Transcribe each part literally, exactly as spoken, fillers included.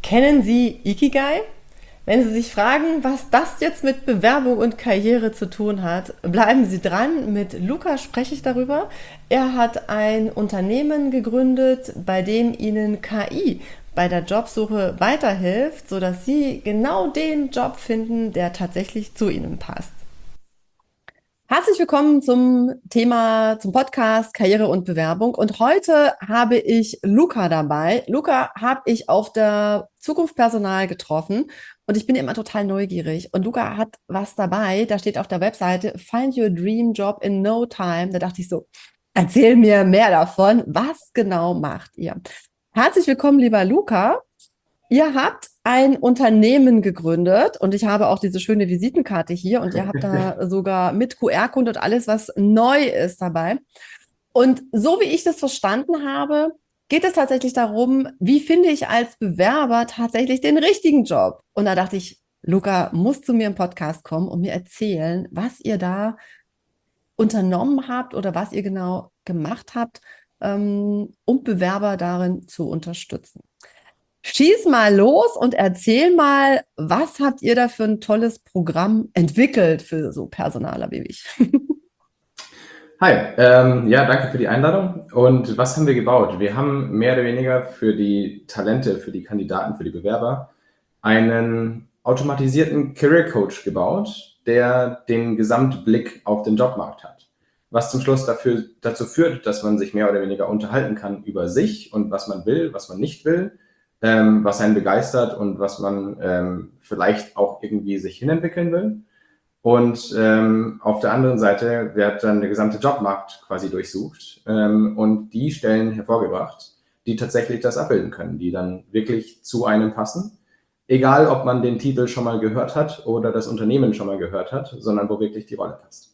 Kennen Sie Ikigai? Wenn Sie sich fragen, was das jetzt mit Bewerbung und Karriere zu tun hat, bleiben Sie dran. Mit Luca spreche ich darüber. Er hat ein Unternehmen gegründet, bei dem Ihnen K I bei der Jobsuche weiterhilft, sodass Sie genau den Job finden, der tatsächlich zu Ihnen passt. Herzlich willkommen zum Thema, zum Podcast Karriere und Bewerbung. Und heute habe ich Luca dabei. Luca habe ich auf der Zukunft Personal getroffen und ich bin immer total neugierig. Und Luca hat was dabei, da steht auf der Webseite Find Your Dream Job in No Time. Da dachte ich so, erzähl mir mehr davon. Was genau macht ihr? Herzlich willkommen, lieber Luca. Ihr habt ein Unternehmen gegründet und ich habe auch diese schöne Visitenkarte hier und ihr habt da sogar mit Q R-Code und alles, was neu ist dabei. Und so wie ich das verstanden habe, geht es tatsächlich darum, wie finde ich als Bewerber tatsächlich den richtigen Job? Und da dachte ich, Luca muss zu mir im Podcast kommen und mir erzählen, was ihr da unternommen habt oder was ihr genau gemacht habt, um Bewerber darin zu unterstützen. Schieß mal los und erzähl mal, was habt ihr da für ein tolles Programm entwickelt für so Personaler wie ich? Hi, ähm, ja, danke für die Einladung. Und was haben wir gebaut? Wir haben mehr oder weniger für die Talente, für die Kandidaten, für die Bewerber einen automatisierten Career Coach gebaut, der den Gesamtblick auf den Jobmarkt hat. Was zum Schluss dafür, dazu führt, dass man sich mehr oder weniger unterhalten kann über sich und was man will, was man nicht will. Ähm, was einen begeistert und was man ähm, vielleicht auch irgendwie sich hinentwickeln will. Und ähm, auf der anderen Seite wird dann der gesamte Jobmarkt quasi durchsucht ähm, und die Stellen hervorgebracht, die tatsächlich das abbilden können, die dann wirklich zu einem passen. Egal, ob man den Titel schon mal gehört hat oder das Unternehmen schon mal gehört hat, sondern wo wirklich die Rolle passt.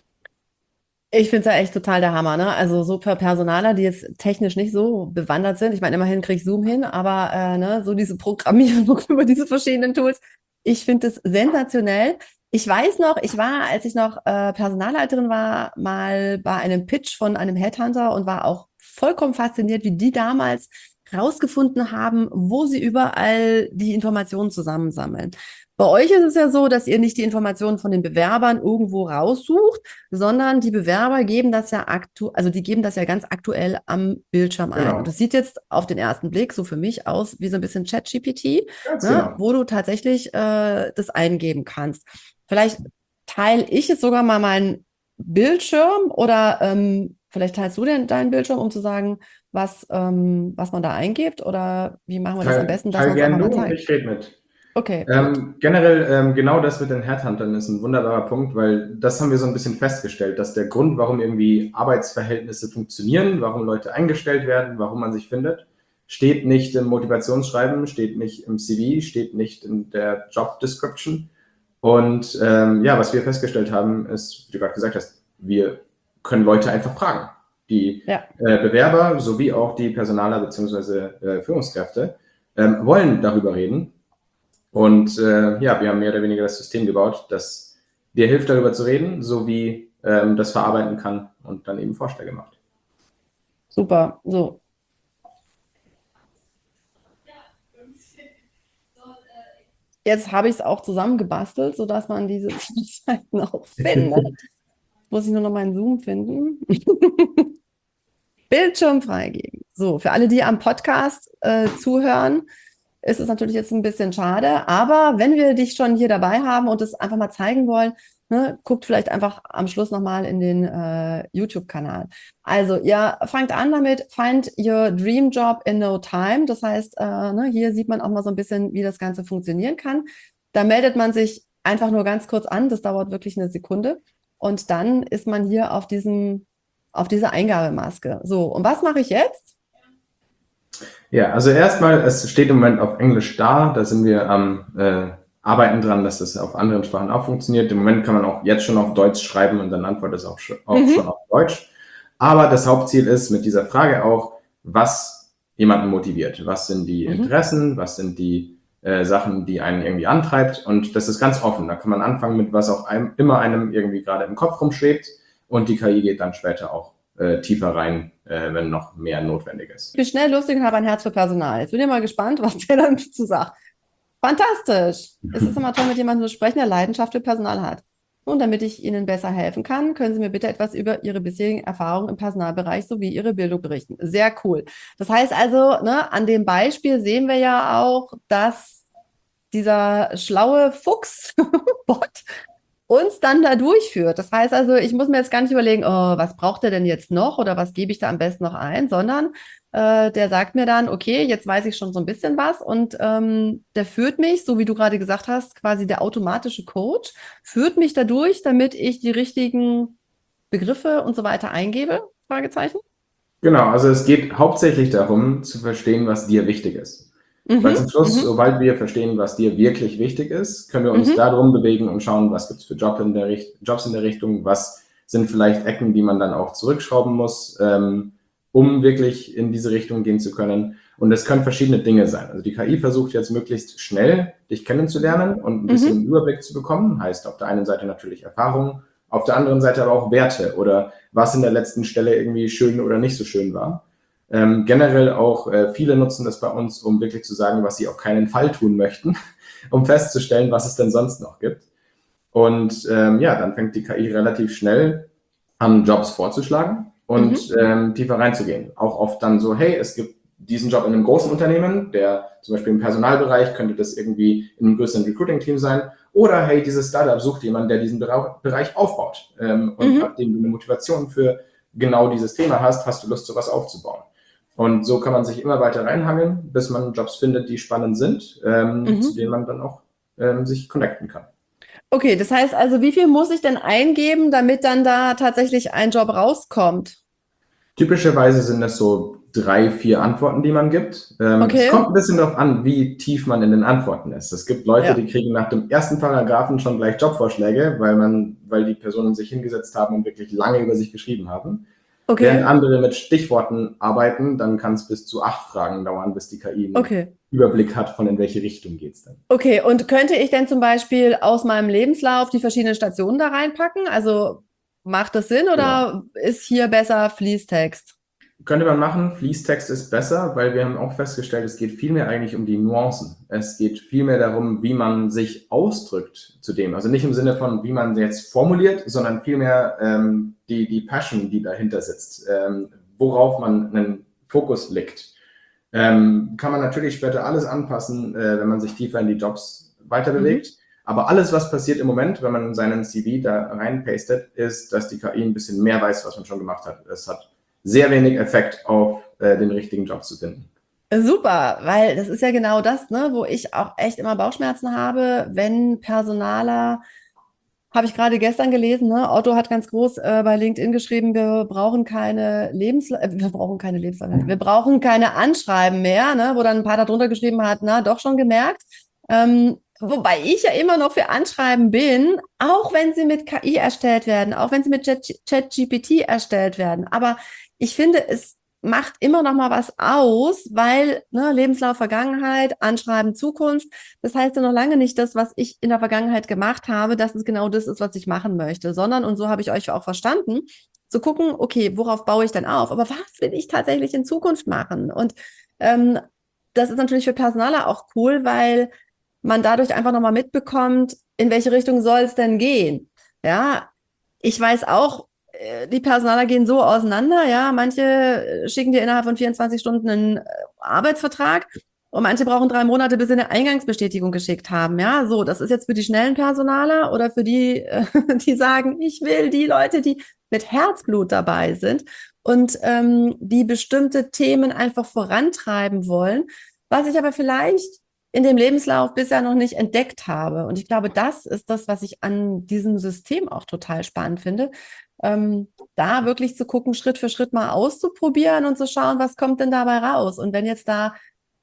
Ich finde es ja echt total der Hammer, ne? Also so für Personaler, die jetzt technisch nicht so bewandert sind. Ich meine, immerhin kriege ich Zoom hin, aber äh, ne, so diese Programmierung über diese verschiedenen Tools. Ich finde es sensationell. Ich weiß noch, ich war, als ich noch äh, Personalleiterin war, mal bei einem Pitch von einem Headhunter und war auch vollkommen fasziniert, wie die damals rausgefunden haben, wo sie überall die Informationen zusammensammeln. Bei euch ist es ja so, dass ihr nicht die Informationen von den Bewerbern irgendwo raussucht, sondern die Bewerber geben das ja aktu also die geben das ja ganz aktuell am Bildschirm ein. Genau. Und das sieht jetzt auf den ersten Blick so für mich aus wie so ein bisschen ChatGPT, Ganz ne, genau. wo du tatsächlich äh, das eingeben kannst. Vielleicht teile ich jetzt sogar mal meinen Bildschirm oder ähm, vielleicht teilst du denn deinen Bildschirm, um zu sagen, was, ähm, was man da eingibt oder wie machen wir das am Teil, besten, dass teil man es gerne einfach du mal und zeigt? ich rede mit. Okay, gut. Ähm, generell ähm, genau das mit den Headhuntern ist ein wunderbarer Punkt, weil das haben wir so ein bisschen festgestellt, dass der Grund, warum irgendwie Arbeitsverhältnisse funktionieren, warum Leute eingestellt werden, warum man sich findet, steht nicht im Motivationsschreiben, steht nicht im C V, steht nicht in der Job Description. Und ähm, ja, was wir festgestellt haben, ist, wie du gerade gesagt hast, wir können Leute einfach fragen. Die Ja. äh, Bewerber sowie auch die Personaler bzw. Äh, Führungskräfte ähm, wollen darüber reden. Und äh, ja, wir haben mehr oder weniger das System gebaut, das dir hilft, darüber zu reden, sowie ähm, das verarbeiten kann und dann eben Vorschläge macht. Super, so. Jetzt habe ich es auch zusammengebastelt, sodass man diese Seiten auch findet. Muss ich nur noch meinen Zoom finden. Bildschirm freigeben. So, für alle, die am Podcast äh, zuhören, ist es natürlich jetzt ein bisschen schade. Aber wenn wir dich schon hier dabei haben und es einfach mal zeigen wollen, ne, guckt vielleicht einfach am Schluss nochmal in den äh, YouTube-Kanal. Also, ihr fangt an damit, find your dream job in no time. Das heißt, äh, ne, hier sieht man auch mal so ein bisschen, wie das Ganze funktionieren kann. Da meldet man sich einfach nur ganz kurz an. Das dauert wirklich eine Sekunde. Und dann ist man hier auf diesem, auf dieser Eingabemaske. So, und was mache ich jetzt? Ja, also erstmal, es steht im Moment auf Englisch da. Da sind wir am äh, Arbeiten dran, dass das auf anderen Sprachen auch funktioniert. Im Moment kann man auch jetzt schon auf Deutsch schreiben und dann antwortet es auch, sch- auch Mhm. schon auf Deutsch. Aber das Hauptziel ist mit dieser Frage auch, was jemanden motiviert. Was sind die Mhm. Interessen? Was sind die äh, Sachen, die einen irgendwie antreibt? Und das ist ganz offen. Da kann man anfangen mit, was auch einem, immer einem irgendwie gerade im Kopf rumschwebt. Und die K I geht dann später auch äh, tiefer rein äh, wenn noch mehr notwendig ist. Ich bin schnell lustig und habe ein Herz für Personal. Jetzt bin ich mal gespannt, was der dann dazu sagt. Fantastisch. Es ist immer toll, mit jemandem zu sprechen, der Leidenschaft für Personal hat. Und damit ich Ihnen besser helfen kann, können Sie mir bitte etwas über Ihre bisherigen Erfahrungen im Personalbereich sowie Ihre Bildung berichten. Sehr cool. Das heißt also, ne, an dem Beispiel sehen wir ja auch, dass dieser schlaue Fuchs-Bot uns dann da durchführt. Das heißt also, ich muss mir jetzt gar nicht überlegen, oh, was braucht er denn jetzt noch oder was gebe ich da am besten noch ein, sondern äh, der sagt mir dann, okay, jetzt weiß ich schon so ein bisschen was und ähm, der führt mich, so wie du gerade gesagt hast, quasi der automatische Coach, führt mich da durch, damit ich die richtigen Begriffe und so weiter eingebe, Fragezeichen. Genau, also es geht hauptsächlich darum, zu verstehen, was dir wichtig ist. Mhm, Weil zum Schluss, mhm, sobald wir verstehen, was dir wirklich wichtig ist, können wir uns mhm. darum bewegen und schauen, was gibt es für Job in der Richt- Jobs in der Richtung, was sind vielleicht Ecken, die man dann auch zurückschrauben muss, ähm, um wirklich in diese Richtung gehen zu können. Und es können verschiedene Dinge sein. Also die K I versucht jetzt möglichst schnell, dich kennenzulernen und ein bisschen einen Überblick zu bekommen. Heißt auf der einen Seite natürlich Erfahrung, auf der anderen Seite aber auch Werte oder was in der letzten Stelle irgendwie schön oder nicht so schön war. Ähm, generell auch, äh, viele nutzen das bei uns, um wirklich zu sagen, was sie auf keinen Fall tun möchten, um festzustellen, was es denn sonst noch gibt. Und ähm, ja, dann fängt die K I relativ schnell an, Jobs vorzuschlagen und Mhm. ähm, tiefer reinzugehen. Auch oft dann so, hey, es gibt diesen Job in einem großen Unternehmen, der zum Beispiel im Personalbereich, könnte das irgendwie in einem größeren Recruiting-Team sein. Oder hey, dieses Startup sucht jemanden, der diesen Bereich aufbaut. Ähm, und Mhm. nachdem du eine Motivation für genau dieses Thema hast, hast du Lust, sowas aufzubauen. Und so kann man sich immer weiter reinhangeln, bis man Jobs findet, die spannend sind, ähm, Mhm. zu denen man dann auch ähm, sich connecten kann. Okay, das heißt also, wie viel muss ich denn eingeben, damit dann da tatsächlich ein Job rauskommt? Typischerweise sind das so drei, vier Antworten, die man gibt. Ähm, Okay. Es kommt ein bisschen darauf an, wie tief man in den Antworten ist. Es gibt Leute, Ja. die kriegen nach dem ersten Paragraphen schon gleich Jobvorschläge, weil man, weil die Personen sich hingesetzt haben und wirklich lange über sich geschrieben haben. Okay. Während andere mit Stichworten arbeiten, dann kann es bis zu acht Fragen dauern, bis die K I einen Okay. Überblick hat, von in welche Richtung geht es denn. Okay, und könnte ich denn zum Beispiel aus meinem Lebenslauf die verschiedenen Stationen da reinpacken? Also macht das Sinn oder Genau. ist hier besser Fließtext? Könnte man machen. Fließtext ist besser, weil wir haben auch festgestellt, es geht vielmehr eigentlich um die Nuancen. Es geht vielmehr darum, wie man sich ausdrückt zu dem. Also nicht im Sinne von, wie man jetzt formuliert, sondern vielmehr ähm, die, die Passion, die dahinter sitzt, ähm, worauf man einen Fokus legt. Ähm, kann man natürlich später alles anpassen, äh, wenn man sich tiefer in die Jobs weiter bewegt. Mhm. Aber alles, was passiert im Moment, wenn man seinen C V da reinpastet, ist, dass die K I ein bisschen mehr weiß, was man schon gemacht hat. Es hat sehr wenig Effekt auf äh, den richtigen Job zu finden. Super, weil das ist ja genau das, ne, wo ich auch echt immer Bauchschmerzen habe, wenn Personaler, habe ich gerade gestern gelesen, ne, Otto hat ganz groß äh, bei LinkedIn geschrieben, wir brauchen keine Lebensla äh, wir brauchen keine Lebensläufe, wir brauchen keine Anschreiben mehr, ne, wo dann ein paar darunter geschrieben hat, na, doch schon gemerkt. Ähm, wobei ich ja immer noch für Anschreiben bin, auch wenn sie mit K I erstellt werden, auch wenn sie mit ChatGPT erstellt werden. Aber ich finde, es macht immer noch mal was aus, weil ne, Lebenslauf Vergangenheit, Anschreiben Zukunft, das heißt ja noch lange nicht das, was ich in der Vergangenheit gemacht habe, dass es genau das ist, was ich machen möchte, sondern, und so habe ich euch auch verstanden, zu gucken, okay, worauf baue ich denn auf? Aber was will ich tatsächlich in Zukunft machen? Und ähm, das ist natürlich für Personaler auch cool, weil man dadurch einfach nochmal mitbekommt, in welche Richtung soll es denn gehen? Ja, ich weiß auch, die Personaler gehen so auseinander, ja, manche schicken dir innerhalb von vierundzwanzig Stunden einen Arbeitsvertrag und manche brauchen drei Monate, bis sie eine Eingangsbestätigung geschickt haben, ja, so, das ist jetzt für die schnellen Personaler oder für die, die sagen, ich will die Leute, die mit Herzblut dabei sind und ähm, die bestimmte Themen einfach vorantreiben wollen, was ich aber vielleicht in dem Lebenslauf bisher noch nicht entdeckt habe. Und ich glaube, das ist das, was ich an diesem System auch total spannend finde, ähm, da wirklich zu gucken, Schritt für Schritt mal auszuprobieren und zu schauen, was kommt denn dabei raus. Und wenn jetzt da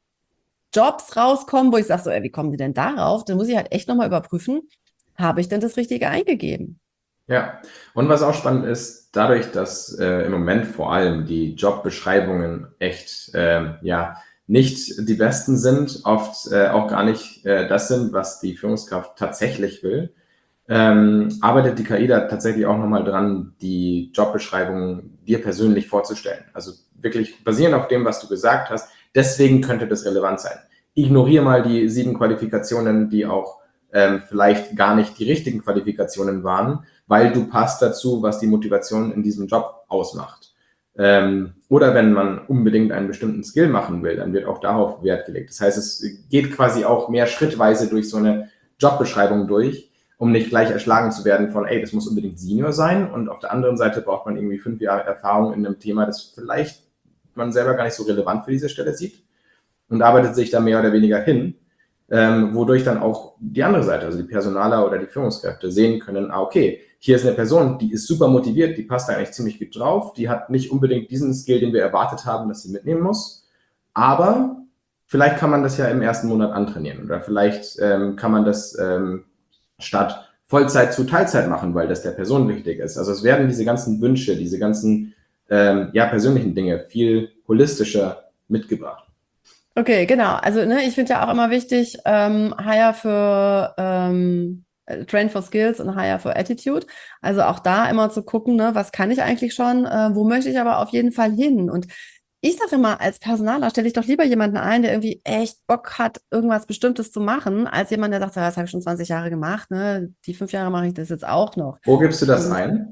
Jobs rauskommen, wo ich sage, so, ey, wie kommen die denn darauf? Dann muss ich halt echt nochmal überprüfen, habe ich denn das Richtige eingegeben? Ja, und was auch spannend ist, dadurch, dass äh, im Moment vor allem die Jobbeschreibungen echt, äh, ja, nicht die besten sind, oft äh, auch gar nicht äh, das sind, was die Führungskraft tatsächlich will, ähm, arbeitet die K I da tatsächlich auch nochmal dran, die Jobbeschreibung dir persönlich vorzustellen. Also wirklich basierend auf dem, was du gesagt hast. Deswegen könnte das relevant sein. Ignoriere mal die sieben Qualifikationen, die auch ähm, vielleicht gar nicht die richtigen Qualifikationen waren, weil du passt dazu, was die Motivation in diesem Job ausmacht. Ähm, oder wenn man unbedingt einen bestimmten Skill machen will, dann wird auch darauf Wert gelegt. Das heißt, es geht quasi auch mehr schrittweise durch so eine Jobbeschreibung durch, um nicht gleich erschlagen zu werden von, ey, das muss unbedingt Senior sein, und auf der anderen Seite braucht man irgendwie fünf Jahre Erfahrung in einem Thema, das vielleicht man selber gar nicht so relevant für diese Stelle sieht, und arbeitet sich da mehr oder weniger hin, ähm, wodurch dann auch die andere Seite, also die Personaler oder die Führungskräfte, sehen können, ah, okay, hier ist eine Person, die ist super motiviert, die passt da eigentlich ziemlich gut drauf, die hat nicht unbedingt diesen Skill, den wir erwartet haben, dass sie mitnehmen muss, aber vielleicht kann man das ja im ersten Monat antrainieren, oder vielleicht ähm, kann man das ähm, statt Vollzeit zu Teilzeit machen, weil das der Person wichtig ist. Also es werden diese ganzen Wünsche, diese ganzen ähm, ja, persönlichen Dinge viel holistischer mitgebracht. Okay, genau. Also ne, ich finde ja auch immer wichtig, ähm, Hire für ähm, äh, Train for Skills und Hire for Attitude. Also auch da immer zu gucken, ne, was kann ich eigentlich schon, äh, wo möchte ich aber auf jeden Fall hin? Und ich sage immer, als Personaler stelle ich doch lieber jemanden ein, der irgendwie echt Bock hat, irgendwas Bestimmtes zu machen, als jemand, der sagt, ja, das habe ich schon zwanzig Jahre gemacht, ne? Die fünf Jahre mache ich das jetzt auch noch. Wo gibst du das Und ein?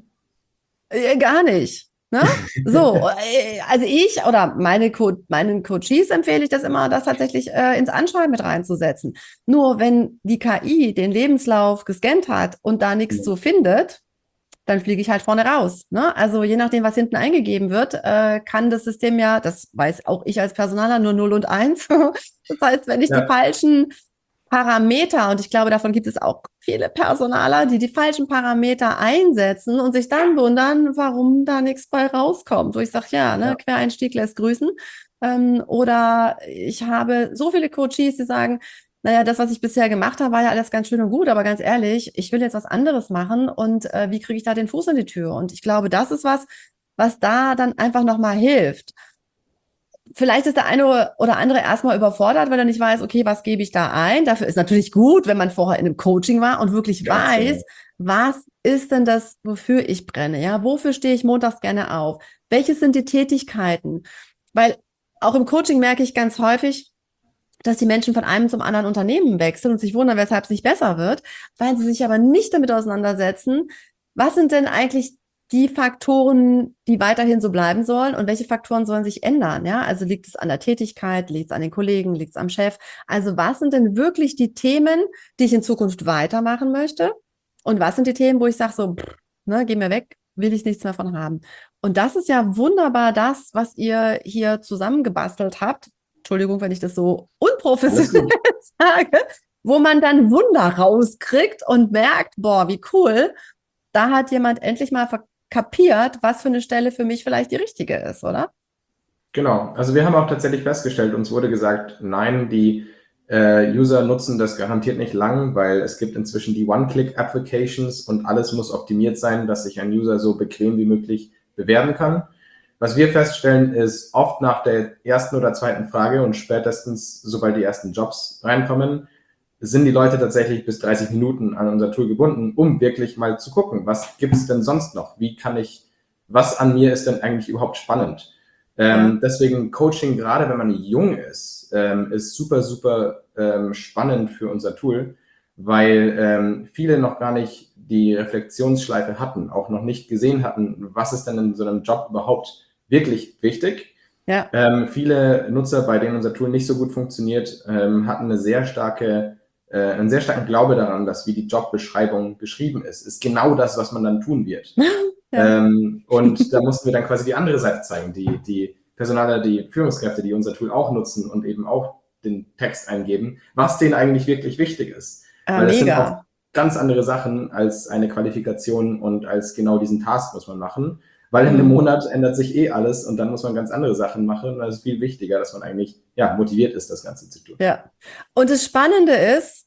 äh, gar nicht. Ne? So, äh, also ich oder meine Co meinen Coaches empfehle ich das immer, das tatsächlich äh, ins Anschreiben mit reinzusetzen. Nur wenn die K I den Lebenslauf gescannt hat und da nichts so findet, dann fliege ich halt vorne raus. Ne? Also je nachdem, was hinten eingegeben wird, äh, kann das System ja, das weiß auch ich als Personaler, nur null und eins. Das heißt, wenn ich die Ja. falschen Parameter, und ich glaube, davon gibt es auch viele Personaler, die die falschen Parameter einsetzen und sich dann wundern, warum da nichts bei rauskommt. Wo ich sage, ja, ne, Ja. Quereinstieg lässt grüßen. Ähm, oder ich habe so viele Coaches, die sagen, naja, das, was ich bisher gemacht habe, war ja alles ganz schön und gut, aber ganz ehrlich, ich will jetzt was anderes machen, und äh, wie kriege ich da den Fuß in die Tür? Und ich glaube, das ist was, was da dann einfach nochmal hilft. Vielleicht ist der eine oder andere erstmal überfordert, weil er nicht weiß, okay, was gebe ich da ein? Dafür ist natürlich gut, wenn man vorher in einem Coaching war und wirklich Ganz weiß, genau. was ist denn das, wofür ich brenne? Ja, wofür stehe ich montags gerne auf? Welches sind die Tätigkeiten? Weil auch im Coaching merke ich ganz häufig, dass die Menschen von einem zum anderen Unternehmen wechseln und sich wundern, weshalb es nicht besser wird, weil sie sich aber nicht damit auseinandersetzen, was sind denn eigentlich die Faktoren, die weiterhin so bleiben sollen, und welche Faktoren sollen sich ändern? Ja, also liegt es an der Tätigkeit, liegt es an den Kollegen, liegt es am Chef? Also was sind denn wirklich die Themen, die ich in Zukunft weitermachen möchte? Und was sind die Themen, wo ich sage so, pff, ne, geh mir weg, will ich nichts mehr von haben? Und das ist ja wunderbar das, was ihr hier zusammengebastelt habt. Entschuldigung, wenn ich das so unprofessionell sage, wo man dann Wunder rauskriegt und merkt, boah, wie cool, da hat jemand endlich mal kapiert, was für eine Stelle für mich vielleicht die richtige ist, oder? Genau. Also wir haben auch tatsächlich festgestellt, uns wurde gesagt, nein, die äh, User nutzen das garantiert nicht lang, weil es gibt inzwischen die One-Click-Applications und alles muss optimiert sein, dass sich ein User so bequem wie möglich bewerben kann. Was wir feststellen, ist oft nach der ersten oder zweiten Frage und spätestens, sobald die ersten Jobs reinkommen, sind die Leute tatsächlich bis dreißig Minuten an unser Tool gebunden, um wirklich mal zu gucken, was gibt es denn sonst noch? Wie kann ich, was an mir ist denn eigentlich überhaupt spannend? Ähm, ja. Deswegen Coaching, gerade wenn man jung ist, ähm, ist super, super ähm, spannend für unser Tool, weil ähm, viele noch gar nicht die Reflexionsschleife hatten, auch noch nicht gesehen hatten, was ist denn in so einem Job überhaupt wirklich wichtig. Ja. Ähm, viele Nutzer, bei denen unser Tool nicht so gut funktioniert, ähm, hatten eine sehr starke, äh, einen sehr starken Glaube daran, dass wie die Jobbeschreibung geschrieben ist, ist genau das, was man dann tun wird. Ja. Ähm, und da mussten wir dann quasi die andere Seite zeigen, die, die Personaler, die Führungskräfte, die unser Tool auch nutzen und eben auch den Text eingeben, was denen eigentlich wirklich wichtig ist. Ah, weil das mega. Sind auch ganz andere Sachen als eine Qualifikation und als genau diesen Task muss man machen. Weil in einem Monat ändert sich eh alles und dann muss man ganz andere Sachen machen. Und es ist viel wichtiger, dass man eigentlich ja, motiviert ist, das Ganze zu tun. Ja. Und das Spannende ist,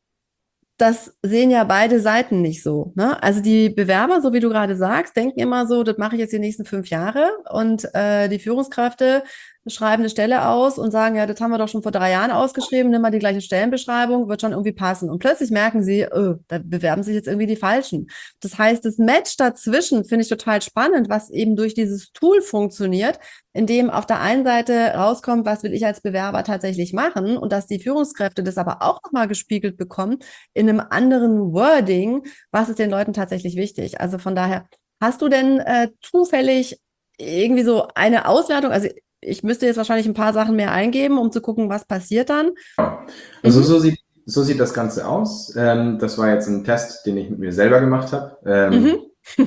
das sehen ja beide Seiten nicht so. Ne? Also die Bewerber, so wie du gerade sagst, denken immer so, das mache ich jetzt die nächsten fünf Jahre. Und äh, die Führungskräfte schreiben eine Stelle aus und sagen, ja, das haben wir doch schon vor drei Jahren ausgeschrieben, nimm mal die gleiche Stellenbeschreibung, wird schon irgendwie passen. Und plötzlich merken sie, oh, da bewerben sich jetzt irgendwie die Falschen. Das heißt, das Match dazwischen finde ich total spannend, was eben durch dieses Tool funktioniert, in dem auf der einen Seite rauskommt, was will ich als Bewerber tatsächlich machen und dass die Führungskräfte das aber auch nochmal gespiegelt bekommen in einem anderen Wording, was ist den Leuten tatsächlich wichtig. Also von daher, hast du denn äh, zufällig irgendwie so eine Auswertung? Also ich müsste jetzt wahrscheinlich ein paar Sachen mehr eingeben, um zu gucken, was passiert dann. Also Mhm. so sieht, so sieht das Ganze aus. Ähm, das war jetzt ein Test, den ich mit mir selber gemacht habe. Ähm, Mhm.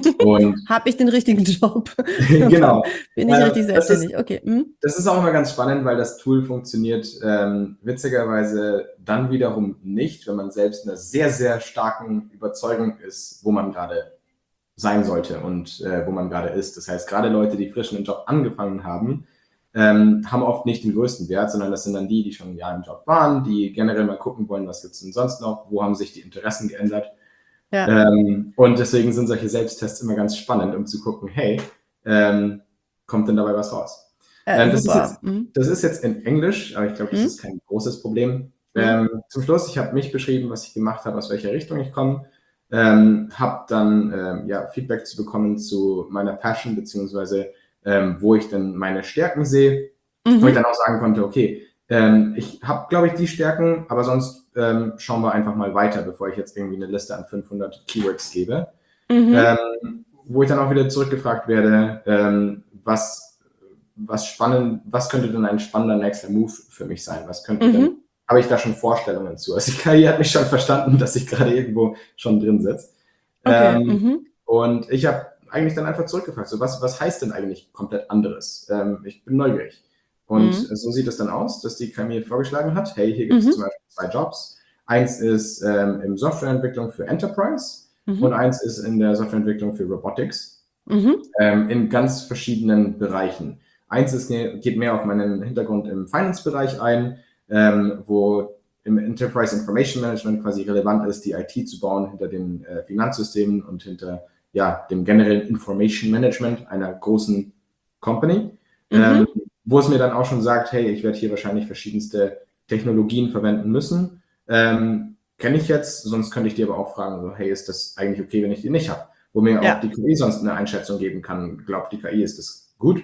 und Habe ich den richtigen Job? genau. Bin ich Ähm, richtig das ist, selbstständig? Okay. Mhm. das ist auch immer ganz spannend, weil das Tool funktioniert ähm, witzigerweise dann wiederum nicht, wenn man selbst in einer sehr, sehr starken Überzeugung ist, wo man gerade sein sollte und äh, wo man gerade ist. Das heißt, gerade Leute, die frisch einen Job angefangen haben, ähm, haben oft nicht den größten Wert, sondern das sind dann die, die schon ein Jahr im Job waren, die generell mal gucken wollen, was gibt es denn sonst noch, wo haben sich die Interessen geändert. Ja, Ähm, und deswegen sind solche Selbsttests immer ganz spannend, um zu gucken, hey, ähm, kommt denn dabei was raus? äh, Ähm, das, ist super. jetzt, Mhm. das ist jetzt in Englisch, aber ich glaube, das ist Mhm. kein großes Problem. Mhm. Ähm, zum Schluss, ich habe mich beschrieben, was ich gemacht habe, aus welcher Richtung ich komme. Ähm, habe dann ähm, ja, Feedback zu bekommen zu meiner Passion, beziehungsweise ähm, wo ich denn meine Stärken sehe, wo ich Mhm. dann auch sagen konnte, okay, ähm, ich habe, glaube ich, die Stärken, aber sonst ähm, schauen wir einfach mal weiter, bevor ich jetzt irgendwie eine Liste an fünfhundert Keywords gebe. Mhm. Ähm, wo ich dann auch wieder zurückgefragt werde, ähm, was, was spannend, was könnte denn ein spannender nächster Move für mich sein? Was könnten denn, Mhm. habe ich da schon Vorstellungen zu? Also die K I hat mich schon verstanden, dass ich gerade irgendwo schon drin sitze. Okay. Ähm, Mhm. und ich habe eigentlich dann einfach zurückgefragt, so was, was heißt denn eigentlich komplett anderes? Ähm, ich bin neugierig. Und Mhm. so sieht es dann aus, dass die K I mir vorgeschlagen hat, hey, hier gibt es zum Mhm. Beispiel zwei Jobs. Eins ist ähm, in Softwareentwicklung für Enterprise und Mhm. eins ist in der Softwareentwicklung für Robotics, Mhm. ähm, in ganz verschiedenen Bereichen. Eins ist, geht mehr auf meinen Hintergrund im Finance-Bereich ein, ähm, wo im Enterprise Information Management quasi relevant ist, die I T zu bauen hinter den äh, Finanzsystemen und hinter ja, dem generellen Information Management einer großen Company, ähm, Mhm. wo es mir dann auch schon sagt, hey, ich werde hier wahrscheinlich verschiedenste Technologien verwenden müssen. Ähm, Kenne ich jetzt, sonst könnte ich dir aber auch fragen, so, hey, ist das eigentlich okay, wenn ich die nicht habe? Wo mir auch Ja. die K I sonst eine Einschätzung geben kann, glaubt die K I, ist das gut?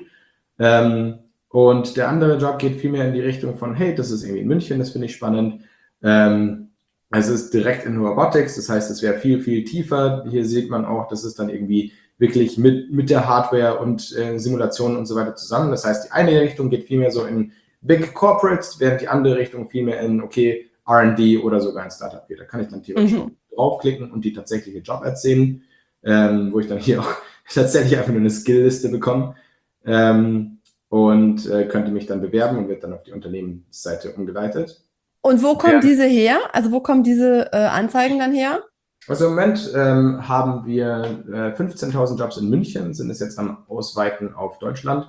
Ähm, und der andere Job geht vielmehr in die Richtung von, hey, das ist irgendwie in München, das finde ich spannend. Ähm, es ist direkt in Robotics, das heißt, es wäre viel, viel tiefer. Hier sieht man auch, das ist dann irgendwie wirklich mit, mit der Hardware und äh, Simulationen und so weiter zusammen. Das heißt, die eine Richtung geht vielmehr so in Big Corporates, während die andere Richtung vielmehr in, okay, R und D oder sogar ein Startup geht. Da kann ich dann theoretisch auch Mhm. draufklicken und die tatsächliche Job sehen, ähm, wo ich dann hier auch tatsächlich einfach nur eine Skill-Liste bekomme. Ähm, und äh, könnte mich dann bewerben und wird dann auf die Unternehmensseite umgeleitet. Und wo kommen Während, diese her? Also wo kommen diese äh, Anzeigen dann her? also im Moment ähm, haben wir äh, fünfzehntausend Jobs in München, sind es jetzt am Ausweiten auf Deutschland.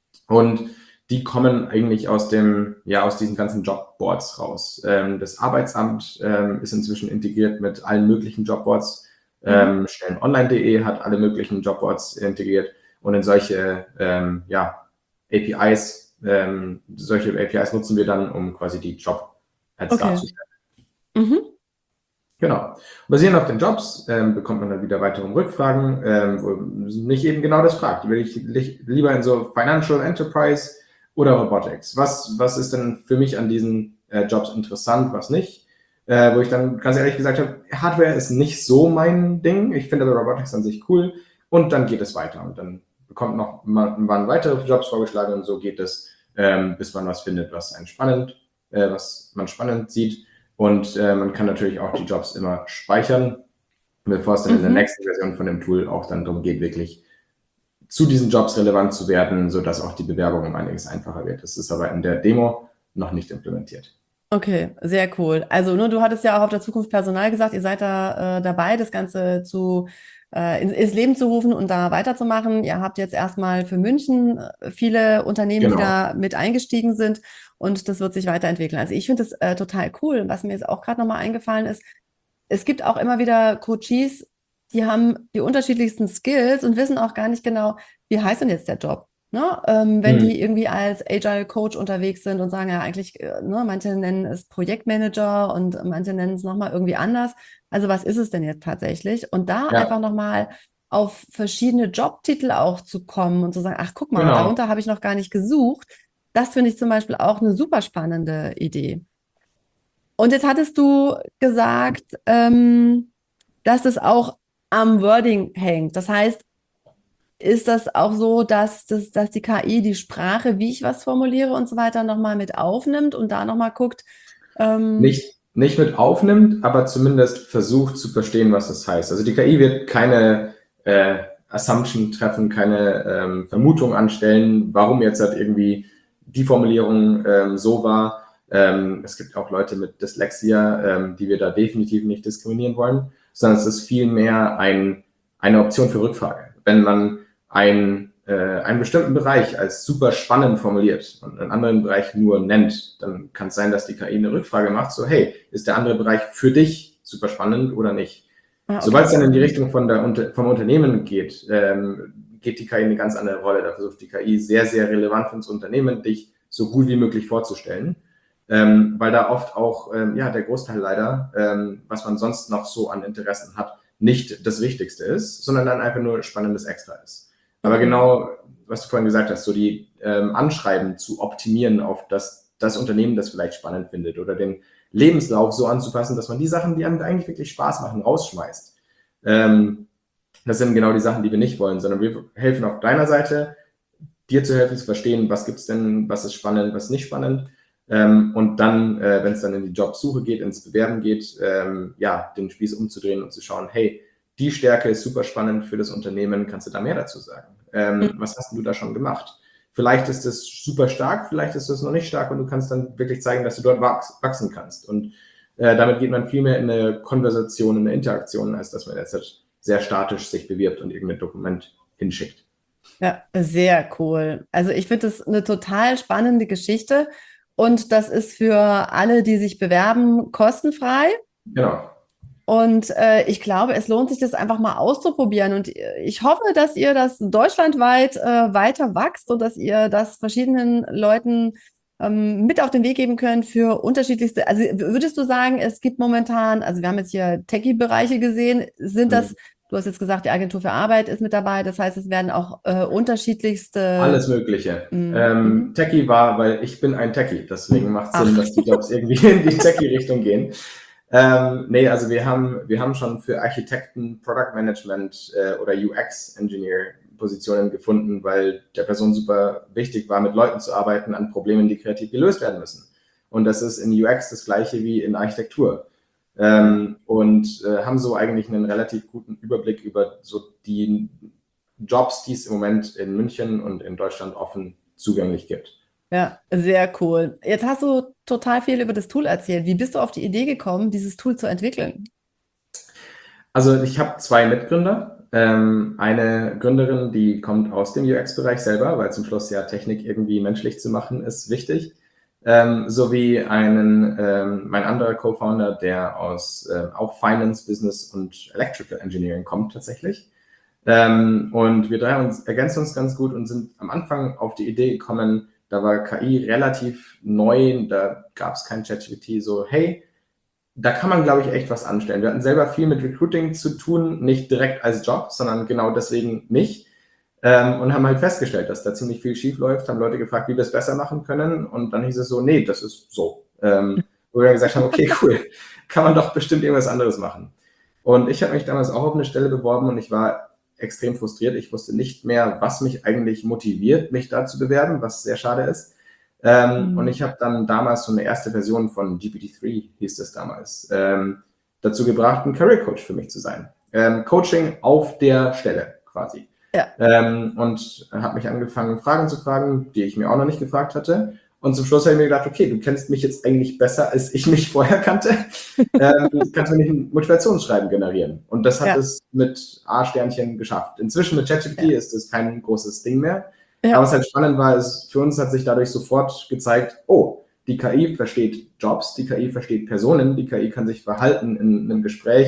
Und die kommen eigentlich aus dem, ja, aus diesen ganzen Jobboards raus. Ähm, das Arbeitsamt ähm, ist inzwischen integriert mit allen möglichen Jobboards. Mhm. Ähm, Stellenonline punkt de hat alle möglichen Jobboards integriert und in solche ähm, ja, A P Is, ähm, solche A P Is nutzen wir dann, um quasi die Job-Ads Okay. darzustellen. Mhm. Genau. Basierend auf den Jobs ähm, bekommt man dann wieder weitere Rückfragen, ähm, wo mich eben genau das fragt. Will ich li- lieber in so Financial Enterprise oder Robotics? Was, was ist denn für mich an diesen äh, Jobs interessant, was nicht? Äh, wo ich dann ganz ehrlich gesagt habe, Hardware ist nicht so mein Ding. Ich finde aber Robotics an sich cool. Und dann geht es weiter. Und dann bekommt noch mal, waren weitere Jobs vorgeschlagen und so geht es, ähm, bis man was findet, was einen spannend, äh, was man spannend sieht. Und äh, man kann natürlich auch die Jobs immer speichern, bevor es dann in der Mhm. nächsten Version von dem Tool auch dann darum geht, wirklich zu diesen Jobs relevant zu werden, sodass auch die Bewerbung um einiges einfacher wird. Das ist aber in der Demo noch nicht implementiert. Okay, sehr cool. Also, nur du hattest ja auch auf der Zukunft Personal gesagt, ihr seid da äh, dabei, das Ganze zu äh, ins, ins Leben zu rufen und da weiterzumachen. Ihr habt jetzt erstmal für München äh, viele Unternehmen, die Genau. da mit eingestiegen sind und das wird sich weiterentwickeln. Also ich finde das äh, total cool. Was mir jetzt auch gerade nochmal eingefallen ist, es gibt auch immer wieder Coaches, die haben die unterschiedlichsten Skills und wissen auch gar nicht genau, wie heißt denn jetzt der Job? Ne? Ähm, wenn Hm. die irgendwie als Agile Coach unterwegs sind und sagen ja eigentlich, äh, ne, manche nennen es Projektmanager und manche nennen es nochmal irgendwie anders. Also was ist es denn jetzt tatsächlich? Und da Ja, einfach nochmal auf verschiedene Jobtitel auch zu kommen und zu sagen, ach guck mal, genau. darunter habe ich noch gar nicht gesucht. Das finde ich zum Beispiel auch eine super spannende Idee. Und jetzt hattest du gesagt, ähm, dass es auch am Wording hängt. Das heißt, ist das auch so, dass, das, dass die K I die Sprache, wie ich was formuliere und so weiter, nochmal mit aufnimmt und da nochmal guckt? Ähm, Nicht, nicht mit aufnimmt, aber zumindest versucht zu verstehen, was das heißt. Also die K I wird keine äh, Assumption treffen, keine ähm, Vermutung anstellen, warum jetzt halt irgendwie die Formulierung ähm, so war. Ähm, es gibt auch Leute mit Dyslexia, ähm, die wir da definitiv nicht diskriminieren wollen, sondern es ist vielmehr ein, eine Option für Rückfrage. Wenn man ein, äh, einen bestimmten Bereich als super spannend formuliert und einen anderen Bereich nur nennt, dann kann es sein, dass die K I eine Rückfrage macht, so hey, ist der andere Bereich für dich super spannend oder nicht? ah, Sobald es okay. dann in die Mhm. Richtung von der, vom Unternehmen geht, ähm, geht die K I eine ganz andere Rolle. Da versucht die K I sehr, sehr relevant für das Unternehmen, dich so gut wie möglich vorzustellen. Ähm, weil da oft auch, ähm, ja, der Großteil leider, ähm, was man sonst noch so an Interessen hat, nicht das Wichtigste ist, sondern dann einfach nur spannendes Extra ist. Aber Okay. genau, was du vorhin gesagt hast, so die ähm, Anschreiben zu optimieren auf das, das Unternehmen, das vielleicht spannend findet oder den Lebenslauf so anzupassen, dass man die Sachen, die einem eigentlich wirklich Spaß machen, rausschmeißt. Ähm, das sind genau die Sachen, die wir nicht wollen, sondern wir helfen auf deiner Seite, dir zu helfen zu verstehen, was gibt's denn, was ist spannend, was ist nicht spannend. Ähm, und dann, äh, wenn es dann in die Jobsuche geht, ins Bewerben geht, ähm, ja, den Spieß umzudrehen und zu schauen, hey, die Stärke ist super spannend für das Unternehmen, kannst du da mehr dazu sagen? Ähm, was hast du da schon gemacht? Vielleicht ist es super stark, vielleicht ist es noch nicht stark und du kannst dann wirklich zeigen, dass du dort wachsen kannst. Und äh, damit geht man viel mehr in eine Konversation, in eine Interaktion, als dass man jetzt halt sehr statisch sich bewirbt und irgendein Dokument hinschickt. Ja, sehr cool. Also ich finde das eine total spannende Geschichte und das ist für alle, die sich bewerben, kostenfrei. Genau. Und äh, ich glaube, es lohnt sich, das einfach mal auszuprobieren. Und äh, ich hoffe, dass ihr das deutschlandweit äh, weiter wächst und dass ihr das verschiedenen Leuten ähm, mit auf den Weg geben könnt für unterschiedlichste. Also würdest du sagen, es gibt momentan, also wir haben jetzt hier Techie-Bereiche gesehen, sind das, Mhm. du hast jetzt gesagt, die Agentur für Arbeit ist mit dabei, das heißt, es werden auch äh, unterschiedlichste. Alles Mögliche. Mhm. Ähm, Mhm. Techie war, weil ich bin ein Techie, deswegen macht es Sinn, Ach, dass die Jobs irgendwie in die Techie-Richtung gehen. Ähm, nee, also wir haben, wir haben schon für Architekten, Product Management äh, oder U X-Engineer Positionen gefunden, weil der Person super wichtig war, mit Leuten zu arbeiten an Problemen, die kreativ gelöst werden müssen. Und das ist in U X das gleiche wie in Architektur. ja. Ähm, und äh, haben so eigentlich einen relativ guten Überblick über so die Jobs, die es im Moment in München und in Deutschland offen zugänglich gibt. Ja, sehr cool. Jetzt hast du total viel über das Tool erzählt. Wie bist du auf die Idee gekommen, dieses Tool zu entwickeln? Also ich habe zwei Mitgründer. Ähm, eine Gründerin, die kommt aus dem U X-Bereich selber, weil zum Schluss ja Technik irgendwie menschlich zu machen ist wichtig. Ähm, sowie einen, ähm, mein anderer Co-Founder, der aus äh, auch Finance, Business und Electrical Engineering kommt tatsächlich. Ähm, und wir drei uns, ergänzen uns ganz gut und sind am Anfang auf die Idee gekommen, da war K I relativ neu, da gab es kein ChatGPT, so hey, da kann man, glaube ich, echt was anstellen. Wir hatten selber viel mit Recruiting zu tun, nicht direkt als Job, sondern genau deswegen nicht. Ähm, und haben halt festgestellt, dass da ziemlich viel schief läuft, haben Leute gefragt, wie wir es besser machen können. Und dann hieß es so, nee, das ist so. Ähm, wo wir dann gesagt haben, okay, cool, kann man doch bestimmt irgendwas anderes machen. Und ich habe mich damals auch auf eine Stelle beworben und ich war extrem frustriert. Ich wusste nicht mehr, was mich eigentlich motiviert, mich da zu bewerben, was sehr schade ist. Ähm, und Hm. ich habe dann damals so eine erste Version von G P T drei, hieß das damals, ähm, dazu gebracht, ein Career Coach für mich zu sein. Ähm, Coaching auf der Stelle quasi. Ja, Ähm, und habe mich angefangen, Fragen zu fragen, die ich mir auch noch nicht gefragt hatte. Und zum Schluss habe ich mir gedacht, okay, du kennst mich jetzt eigentlich besser, als ich mich vorher kannte. Ähm, kannst du mir nicht ein Motivationsschreiben generieren? Und das hat ja, es mit A-Sternchen geschafft. Inzwischen mit ChatGPT ja, ist das kein großes Ding mehr. Aber was ja, halt spannend war, ist, für uns hat sich dadurch sofort gezeigt, oh, die K I versteht Jobs, die K I versteht Personen, die K I kann sich verhalten in einem Gespräch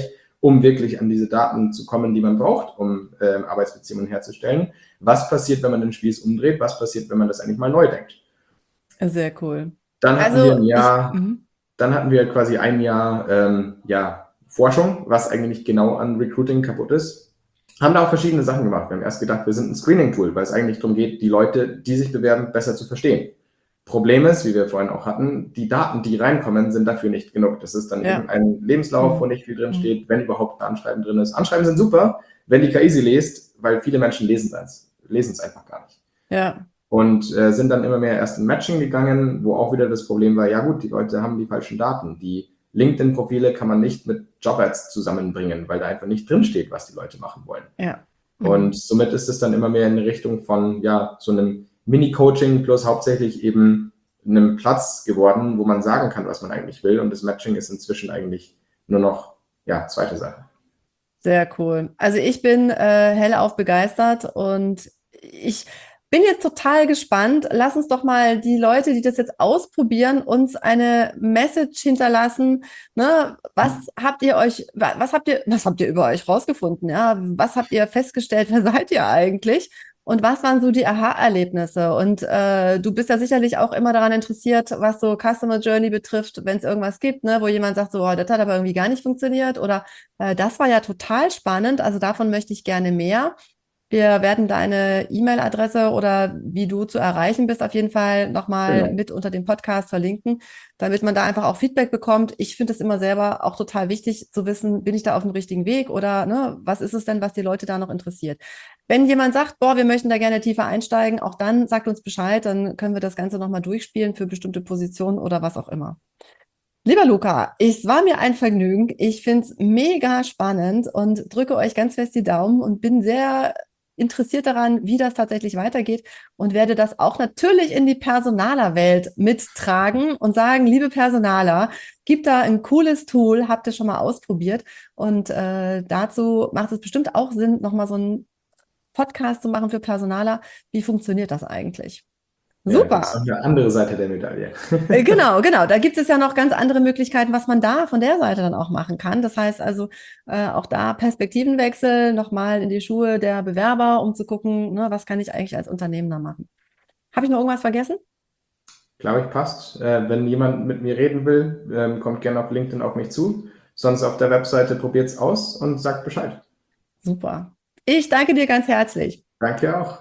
um wirklich an diese Daten zu kommen, die man braucht, um äh, Arbeitsbeziehungen herzustellen. Was passiert, wenn man den Spieß umdreht? Was passiert, wenn man das eigentlich mal neu denkt? Sehr cool. Dann hatten Also wir ein ich, Jahr, mhm. dann hatten wir quasi ein Jahr ähm, ja, Forschung, was eigentlich genau an Recruiting kaputt ist. Haben da auch verschiedene Sachen gemacht. Wir haben erst gedacht, wir sind ein Screening-Tool, weil es eigentlich darum geht, die Leute, die sich bewerben, besser zu verstehen. Problem ist, wie wir vorhin auch hatten, die Daten, die reinkommen, sind dafür nicht genug. Das ist dann Ja. eben ein Lebenslauf, wo Mhm. nicht viel drin steht, wenn überhaupt ein Anschreiben drin ist. Anschreiben sind super, wenn die K I sie liest, weil viele Menschen lesen es lesen es einfach gar nicht. Ja. Und äh, sind dann immer mehr erst in Matching gegangen, wo auch wieder das Problem war, ja gut, die Leute haben die falschen Daten. Die LinkedIn-Profile kann man nicht mit Jobads zusammenbringen, weil da einfach nicht drinsteht, was die Leute machen wollen. Ja. Mhm. Und somit ist es dann immer mehr in Richtung von ja so einem Mini-Coaching plus hauptsächlich eben einem Platz geworden, wo man sagen kann, was man eigentlich will. Und das Matching ist inzwischen eigentlich nur noch, ja, zweite Sache. Sehr cool. Also ich bin äh, hellauf begeistert und ich bin jetzt total gespannt. Lass uns doch mal die Leute, die das jetzt ausprobieren, uns eine Message hinterlassen. Ne? Was habt ihr euch, was habt ihr, was habt ihr über euch rausgefunden? Ja, was habt ihr festgestellt? Wer seid ihr eigentlich? Und was waren so die Aha-Erlebnisse? Und äh, du bist ja sicherlich auch immer daran interessiert, was so Customer Journey betrifft, wenn es irgendwas gibt, ne, wo jemand sagt, so, oh, das hat aber irgendwie gar nicht funktioniert oder äh, das war ja total spannend. Also davon möchte ich gerne mehr. Wir werden deine E-Mail-Adresse oder wie du zu erreichen bist, auf jeden Fall nochmal Genau. mit unter dem Podcast verlinken, damit man da einfach auch Feedback bekommt. Ich finde es immer selber auch total wichtig zu wissen, bin ich da auf dem richtigen Weg oder ne, was ist es denn, was die Leute da noch interessiert? Wenn jemand sagt, boah, wir möchten da gerne tiefer einsteigen, auch dann sagt uns Bescheid, dann können wir das Ganze nochmal durchspielen für bestimmte Positionen oder was auch immer. Lieber Luca, es war mir ein Vergnügen. Ich finde es mega spannend und drücke euch ganz fest die Daumen und bin sehr interessiert daran, wie das tatsächlich weitergeht und werde das auch natürlich in die Personalerwelt mittragen und sagen, liebe Personaler, gibt da ein cooles Tool, habt ihr schon mal ausprobiert und äh, dazu macht es bestimmt auch Sinn, nochmal so einen Podcast zu machen für Personaler. Wie funktioniert das eigentlich? Ja, Super. das ist auch eine andere Seite der Medaille. Genau, genau. Da gibt es ja noch ganz andere Möglichkeiten, was man da von der Seite dann auch machen kann. Das heißt also äh, auch da Perspektivenwechsel, nochmal in die Schuhe der Bewerber, um zu gucken, ne, was kann ich eigentlich als Unternehmen da machen. Habe ich noch irgendwas vergessen? Glaube ich, passt. Äh, wenn jemand mit mir reden will, ähm, kommt gerne auf LinkedIn auf mich zu. Sonst auf der Webseite probiert es aus und sagt Bescheid. Super. Ich danke dir ganz herzlich. Danke auch.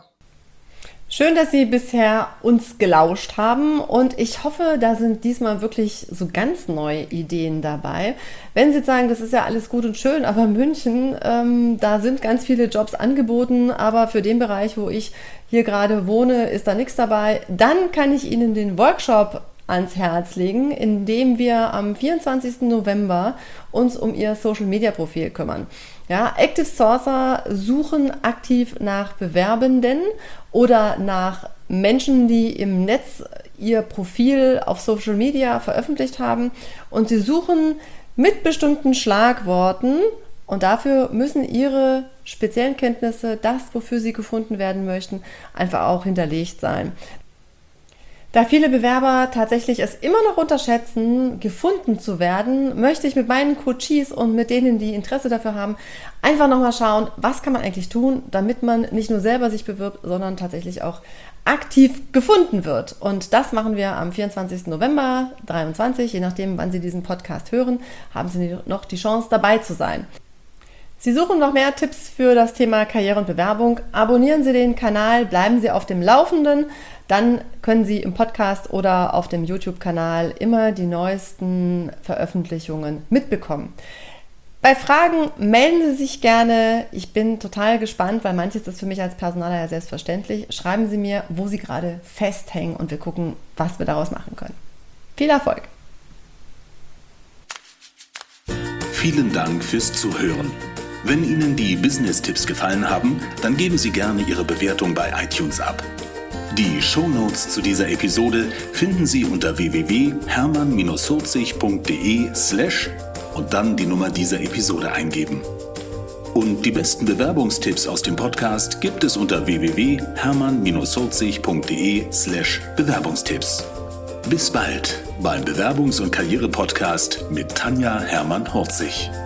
Schön, dass Sie bisher uns gelauscht haben und ich hoffe, da sind diesmal wirklich so ganz neue Ideen dabei. Wenn Sie jetzt sagen, das ist ja alles gut und schön, aber München, ähm, da sind ganz viele Jobs angeboten, aber für den Bereich, wo ich hier gerade wohne, ist da nichts dabei, dann kann ich Ihnen den Workshop ans Herz legen, indem wir am vierundzwanzigsten November uns um Ihr Social-Media-Profil kümmern. Ja, Active Sourcer suchen aktiv nach Bewerbenden oder nach Menschen, die im Netz ihr Profil auf Social Media veröffentlicht haben und sie suchen mit bestimmten Schlagworten und dafür müssen ihre speziellen Kenntnisse, das, wofür sie gefunden werden möchten, einfach auch hinterlegt sein. Da viele Bewerber tatsächlich es immer noch unterschätzen, gefunden zu werden, möchte ich mit meinen Coaches und mit denen, die Interesse dafür haben, einfach nochmal schauen, was kann man eigentlich tun, damit man nicht nur selber sich bewirbt, sondern tatsächlich auch aktiv gefunden wird. Und das machen wir am vierundzwanzigsten November dreiundzwanzig, je nachdem, wann Sie diesen Podcast hören, haben Sie noch die Chance, dabei zu sein. Sie suchen noch mehr Tipps für das Thema Karriere und Bewerbung. Abonnieren Sie den Kanal, bleiben Sie auf dem Laufenden. Dann können Sie im Podcast oder auf dem YouTube-Kanal immer die neuesten Veröffentlichungen mitbekommen. Bei Fragen melden Sie sich gerne. Ich bin total gespannt, weil manches ist für mich als Personaler ja selbstverständlich. Schreiben Sie mir, wo Sie gerade festhängen und wir gucken, was wir daraus machen können. Viel Erfolg! Vielen Dank fürs Zuhören. Wenn Ihnen die Business-Tipps gefallen haben, dann geben Sie gerne Ihre Bewertung bei iTunes ab. Die Shownotes zu dieser Episode finden Sie unter w w w punkt hermann hurzig punkt de slash und dann die Nummer dieser Episode eingeben. Und die besten Bewerbungstipps aus dem Podcast gibt es unter w w w punkt hermann hurzig punkt de slash Bewerbungstipps. Bis bald beim Bewerbungs- und Karriere-Podcast mit Tanja Hermann-Hurzig.